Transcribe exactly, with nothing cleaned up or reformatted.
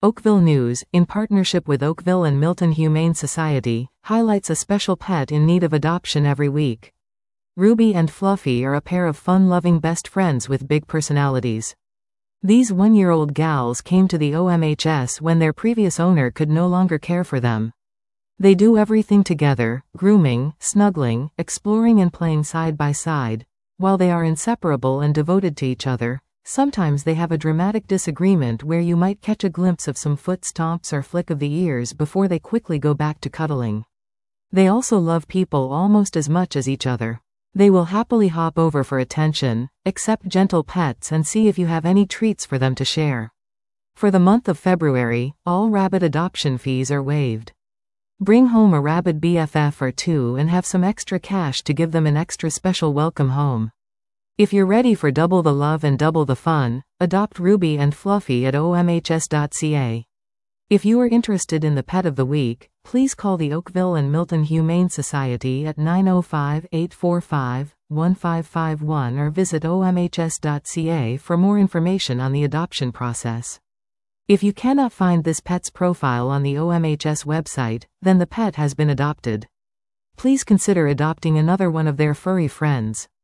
Oakville News, in partnership with Oakville and Milton Humane Society, highlights a special pet in need of adoption every week. Ruby and Fluffy are a pair of fun-loving best friends with big personalities. These one-year-old gals came to the O M H S when their previous owner could no longer care for them. They do everything together, grooming, snuggling, exploring and playing side by side. While they are inseparable and devoted to each other, sometimes they have a dramatic disagreement where you might catch a glimpse of some foot stomps or flick of the ears before they quickly go back to cuddling. They also love people almost as much as each other. They will happily hop over for attention, accept gentle pets and see if you have any treats for them to share. For the month of February, all rabbit adoption fees are waived. Bring home a rabid B F F or two and have some extra cash to give them an extra special welcome home. If you're ready for double the love and double the fun, adopt Ruby and Fluffy at O M H S dot C A. If you are interested in the pet of the week, please call the Oakville and Milton Humane Society at nine oh five, eight four five, one five five one or visit O M H S dot C A for more information on the adoption process. If you cannot find this pet's profile on the O M H S website, then the pet has been adopted. Please consider adopting another one of their furry friends.